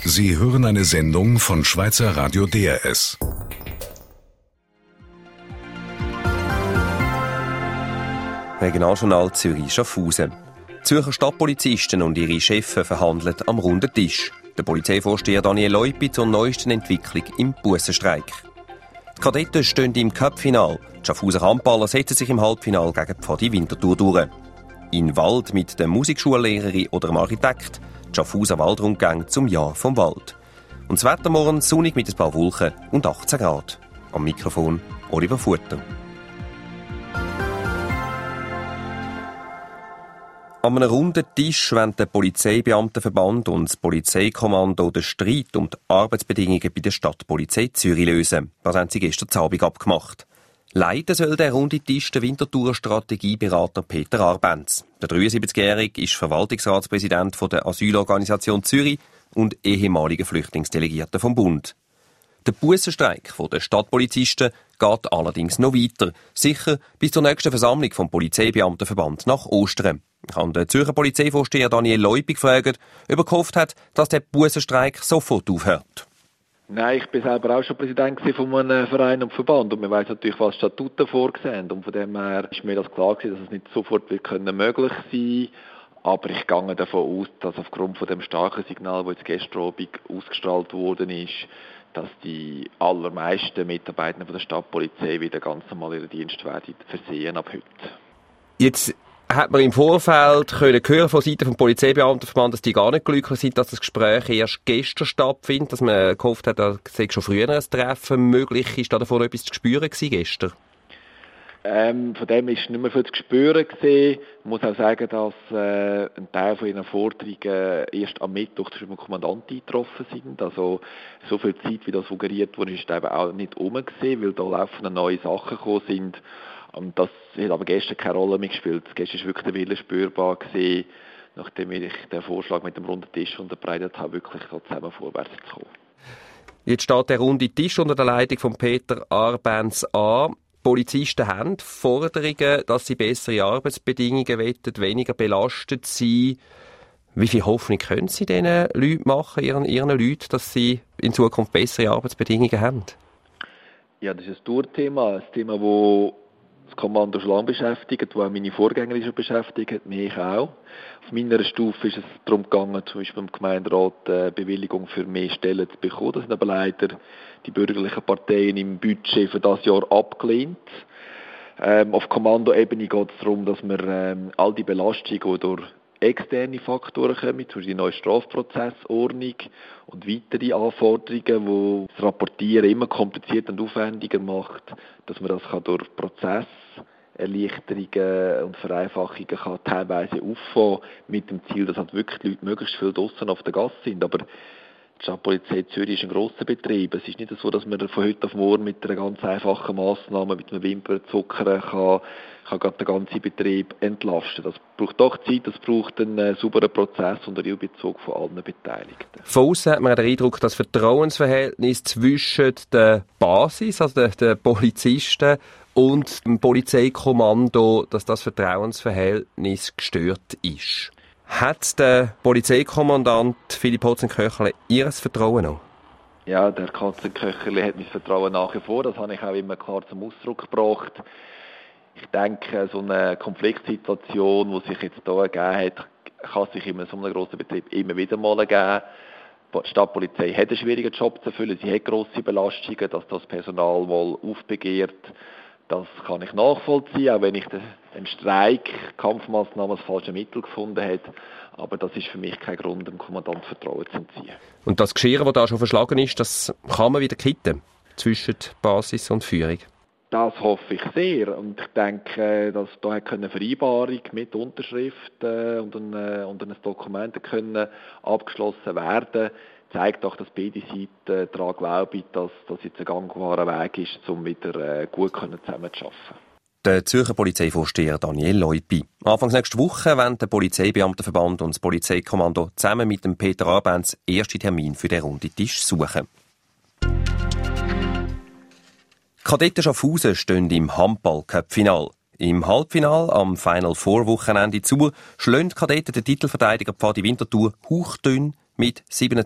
Sie hören eine Sendung von Schweizer Radio DRS. Regionaljournal Zürich-Schaffhausen. Zürcher Stadtpolizisten und ihre Chefs verhandeln am runden Tisch. Der Polizeivorsteher Daniel Leupi zur neuesten Entwicklung im Bussenstreik. Die Kadetten stehen im Cup-Final. Die Schaffhauser Handballer setzen sich im Halbfinale gegen die Pfadi Winterthur durch. In Wald mit der Musikschullehrerin oder dem Architekt. Die Schaffhauser Waldrundgang zum Jahr vom Wald. Und das Wetter morgen sonnig mit ein paar Wolken und 18 Grad. Am Mikrofon Oliver Futter. An einem runden Tisch wollen der Polizeibeamtenverband und das Polizeikommando den Streit um die Arbeitsbedingungen bei der Stadtpolizei Zürich lösen. Das haben sie gestern Abend abgemacht. Leiten soll der runde Tisch der Winterthurer Strategieberater Peter Arbenz. Der 73-Jährige ist Verwaltungsratspräsident der Asylorganisation Zürich und ehemaliger Flüchtlingsdelegierter vom Bund. Der Bussenstreik der Stadtpolizisten geht allerdings noch weiter. Sicher bis zur nächsten Versammlung vom Polizeibeamtenverband nach Ostern. Ich habe den Zürcher Polizeivorsteher Daniel Leupi gefragt, ob er gehofft hat, dass der Bussenstreik sofort aufhört. Nein, ich bin selber auch schon Präsident von einem Verein und Verband und man weiss natürlich, was Statuten vorgesehen und von dem her ist mir das klar gewesen, dass es nicht sofort möglich sein kann. Aber ich gehe davon aus, dass aufgrund von dem starken Signal, das jetzt gestern Abend ausgestrahlt worden ist, dass die allermeisten Mitarbeiter von der Stadtpolizei wieder ganz normal ihren Dienst werden versehen ab heute. Jetzt hat man im Vorfeld hören von Seiten des Polizeibeamtenverband, dass die gar nicht glücklich sind, dass das Gespräch erst gestern stattfindet, dass man gehofft hat, dass schon früher ein Treffen möglich ist. Da davon etwas zu spüren gewesen gestern? Von dem ist nicht mehr viel zu spüren gewesen. Ich muss auch sagen, dass ein Teil von ihren Forderungen erst am Mittwoch zum Kommandant eingetroffen sind. Also so viel Zeit, wie das suggeriert wurde, ist eben auch nicht rum gewesen, weil da laufende neue Sachen gekommen sind. Und das hat aber gestern keine Rolle mehr gespielt. Gestern war wirklich der Wille spürbar gewesen, nachdem ich den Vorschlag mit dem runden Tisch unterbreitet habe, wirklich zusammen vorwärts zu kommen. Jetzt steht der runde Tisch unter der Leitung von Peter Arbenz an. Polizisten haben Forderungen, dass sie bessere Arbeitsbedingungen wollen, weniger belastet sein. Wie viel Hoffnung können Sie diesen Leuten machen, ihren Leuten, dass sie in Zukunft bessere Arbeitsbedingungen haben? Ja, das ist ein Tourthema, ein Thema, das das Kommando schon lange beschäftigt, das auch meine Vorgängerin schon beschäftigt hat, mich auch. Auf meiner Stufe ist es darum gegangen, zum Beispiel im Gemeinderat eine Bewilligung für mehr Stellen zu bekommen. Das sind aber leider die bürgerlichen Parteien im Budget für das Jahr abgelehnt. Auf Kommandoebene geht es darum, dass wir all die Belastungen, die durch externe Faktoren kommen, zum Beispiel die neue Strafprozessordnung und weitere Anforderungen, die das Rapportieren immer komplizierter und aufwendiger macht, dass man das durch Prozesserleichterungen und Vereinfachungen teilweise auffangen mit dem Ziel, dass halt wirklich die Leute möglichst viel draussen auf der Gasse sind. Aber die Stadtpolizei Zürich ist ein grosser Betrieb. Es ist nicht so, dass man von heute auf morgen mit einer ganz einfachen Massnahme, mit einem Wimpernzucker kann den ganzen Betrieb entlasten. Das braucht doch Zeit, das braucht einen sauberen Prozess und einen Einbezug von allen Beteiligten. Von aussen hat man den Eindruck, das Vertrauensverhältnis zwischen der Basis, also den Polizisten und dem Polizeikommando, dass das Vertrauensverhältnis gestört ist. Hat der Polizeikommandant Philipp Hotzenköcherle Ihr Vertrauen noch? Ja, der Hotzenköcherle hat mein Vertrauen nach wie vor. Das habe ich auch immer klar zum Ausdruck gebracht. Ich denke, so eine Konfliktsituation, die sich jetzt hier ergeben hat, kann sich in so einem grossen Betrieb immer wieder mal ergeben. Die Stadtpolizei hat einen schwierigen Job zu erfüllen. Sie hat grosse Belastungen, dass das Personal mal aufbegehrt. Das kann ich nachvollziehen, auch wenn ich den Streik, Kampfmaßnahmen als falsche Mittel gefunden habe. Aber das ist für mich kein Grund, dem Kommandant Vertrauen zu entziehen. Und das Geschirr, das da schon verschlagen ist, das kann man wieder kitten zwischen Basis und Führung? Das hoffe ich sehr. Und ich denke, dass da eine Vereinbarung mit Unterschrift und ein Dokument abgeschlossen werden, zeigt auch, dass beide Seiten daran glauben, dass das jetzt ein gangbarer Weg ist, um wieder gut zusammenzuarbeiten. Der Zürcher Polizeivorsteher Daniel Leupi. Anfangs nächste Woche wollen der Polizeibeamtenverband und das Polizeikommando zusammen mit dem Peter Arbenz erste Termin für den runden Tisch suchen. Kadetten Schaffhausen stehen im Handball-Cup-Final. Im Halbfinal am Final Four Wochenende zu schlagen die Kadetten den Titelverteidiger Pfadi Winterthur hauchdünn mit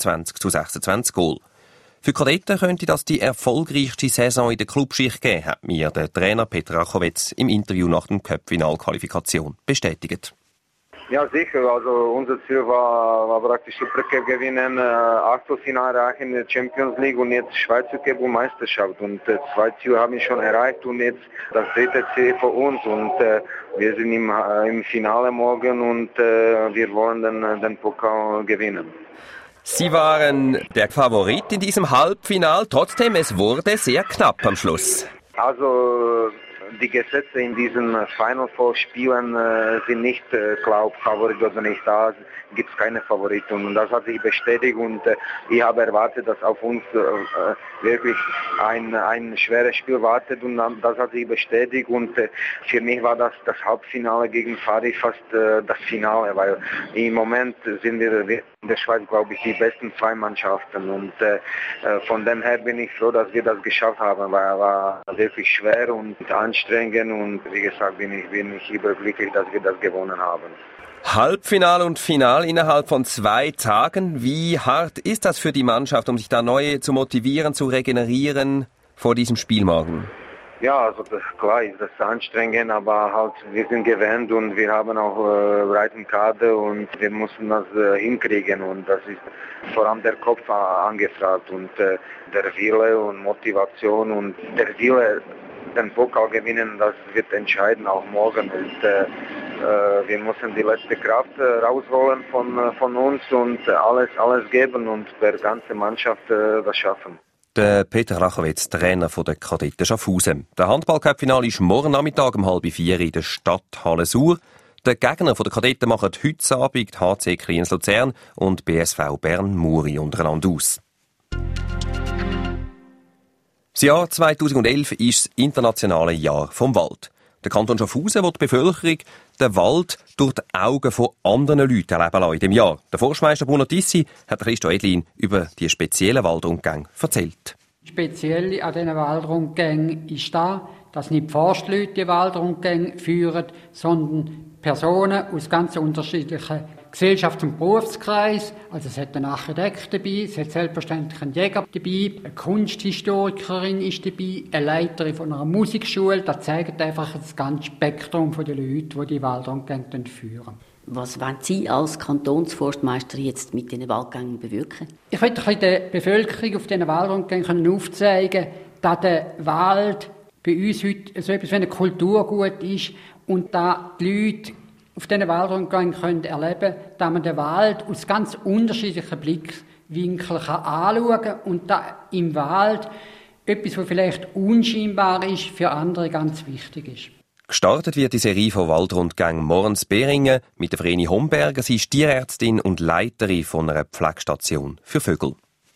27:26 Goal. Für Kadetten könnte das die erfolgreichste Saison in der Clubschicht geben, hat mir der Trainer Peter Rachowitz im Interview nach dem Cup-Final-Qualifikation bestätigt. Ja, sicher. Also unser Ziel war praktisch Super Cup gewinnen, Achtelfinale erreichen in der Champions League und jetzt Schweizer Cup und Meisterschaft. Und 2 Ziele haben wir schon erreicht und jetzt das 3. Ziel für uns. Und wir sind im Finale morgen und wir wollen den Pokal gewinnen. Sie waren der Favorit in diesem Halbfinal, trotzdem es wurde sehr knapp am Schluss. Also die Gesetze in diesen Final Four Spielen sind nicht klar, Favorit oder nicht. Da gibt es keine Favoriten und das hat sich bestätigt und ich habe erwartet, dass auf uns wirklich ein schweres Spiel wartet und das hat sich bestätigt und für mich war das Halbfinale gegen Fari fast das Finale, weil im Moment sind wir in der Schweiz, glaube ich, die besten 2 Mannschaften und von dem her bin ich froh, dass wir das geschafft haben, weil es war wirklich schwer und anstrengend und wie gesagt bin ich überglücklich, dass wir das gewonnen haben. Halbfinale und Finale innerhalb von 2 Tagen. Wie hart ist das für die Mannschaft, um sich da neu zu motivieren, zu regenerieren vor diesem Spiel morgen? Ja, also klar ist das anstrengend, aber halt wir sind gewöhnt und wir haben auch breiten Kader und wir müssen das hinkriegen und das ist vor allem der Kopf angefragt und der Wille und Motivation und der Wille, den Pokal gewinnen, das wird entscheiden auch morgen und wir müssen die letzte Kraft rausholen von uns und alles geben und der ganze Mannschaft das schaffen. Der Peter Rachowitz, Trainer der Kadetten Schaffhausen. Der Handball-Cup-Final ist morgen Nachmittag um 3:30 in der Stadthalle Sur. Der Gegner der Kadetten machen heute Abend HC Kriens Luzern und BSV Bern Muri untereinander aus. Das Jahr 2011 ist das internationale Jahr vom Wald. Der Kanton Schaffhausen will die Bevölkerung den Wald durch die Augen von anderen Leuten erleben lassen in diesem Jahr. Der Forstmeister Bruno Tissi hat Christo Edlin über die speziellen Waldrundgänge erzählt. Speziell an diesen Waldrundgängen ist da, dass nicht Forstleute die Waldrundgänge führen, sondern Personen aus ganz unterschiedlichen Gesellschafts- und Berufskreisen. Also es hat einen Architekt dabei, es hat selbstverständlich einen Jäger dabei, eine Kunsthistorikerin ist dabei, eine Leiterin von einer Musikschule. Das zeigt einfach das ganze Spektrum der Leute, die Waldrundgänge führen. Was wollen Sie als Kantonsforstmeister jetzt mit diesen Waldgängen bewirken? Ich möchte der Bevölkerung auf diesen Waldrundgängen aufzeigen, dass der Wald bei uns heute so etwas wie ein Kulturgut ist und da die Leute auf diesen Waldrundgängen erleben können, dass man den Wald aus ganz unterschiedlichen Blickwinkeln anschauen kann und da im Wald etwas, was vielleicht unscheinbar ist, für andere ganz wichtig ist. Gestartet wird die Serie von Waldrundgängen morgens Beringen mit der Vreni Homberger. Sie ist Tierärztin und Leiterin von einer Pflegestation für Vögel.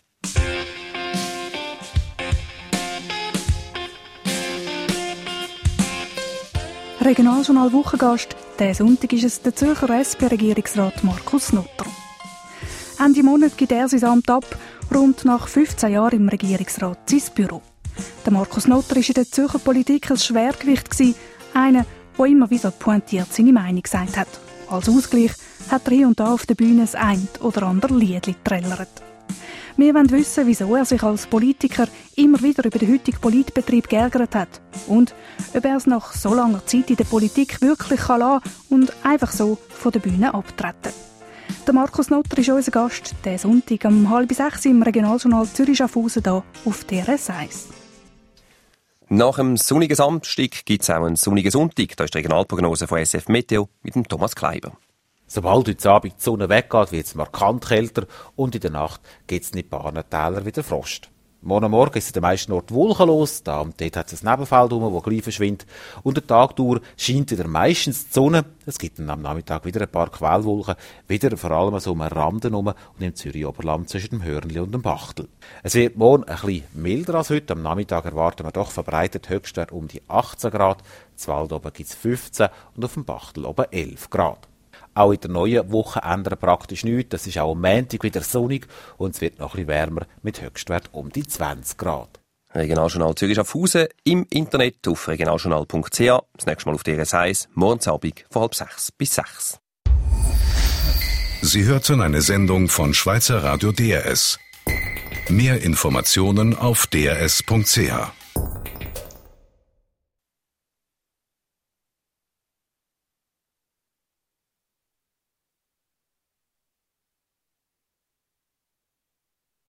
Regionaljournal Wochengast. Diesen Sonntag ist es der Zürcher SP-Regierungsrat Markus Notter. Ende Monat gibt er sein Amt ab, rund nach 15 Jahren im Regierungsrat sein Büro. Der Markus Notter war in der Zürcher Politik ein Schwergewicht, einer, der immer wieder pointiert seine Meinung gesagt hat. Als Ausgleich hat er hier und da auf der Bühne das ein oder andere Liedli trällert. Wir wollen wissen, wieso er sich als Politiker immer wieder über den heutigen Politbetrieb geärgert hat und ob er es nach so langer Zeit in der Politik wirklich lassen kann und einfach so von der Bühne abtreten. Der Markus Notter ist unser Gast, diesen Sonntag um 5:30 im Regionaljournal Zürich-Schaffhausen hier auf DRS 1. Nach dem sonnigen Samstag gibt es auch einen sonnigen Sonntag. Da ist die Regionalprognose von SF Meteo mit dem Thomas Kleiber. Sobald heute Abend die Sonne weggeht, wird es markant kälter und in der Nacht gibt es in ein paar Tälern wieder Frost. Morgen Morgen ist es an den meisten Orten wolkenlos, da und dort hat es ein Nebenfeld herum, das gleich verschwindet. Und der Tag durch scheint wieder meistens die Sonne. Es gibt dann am Nachmittag wieder ein paar Quellwolken, wieder vor allem so um den Rand herum und im Zürich-Oberland zwischen dem Hörnli und dem Bachtel. Es wird morgen ein bisschen milder als heute. Am Nachmittag erwarten wir doch verbreitet Höchstwert um die 18 Grad. In Wald oben gibt es 15 und auf dem Bachtel oben 11 Grad. Auch in der neuen Woche ändert praktisch nichts. Es ist auch am Montag wieder sonnig und es wird noch ein bisschen wärmer mit Höchstwert um die 20 Grad. Regionaljournal Zürich-Schaffhausen im Internet auf regionaljournal.ch. Das nächste Mal auf DRS 1, morgens Abend von 5:30 bis 6. Sie hörten eine Sendung von Schweizer Radio DRS. Mehr Informationen auf drs.ch.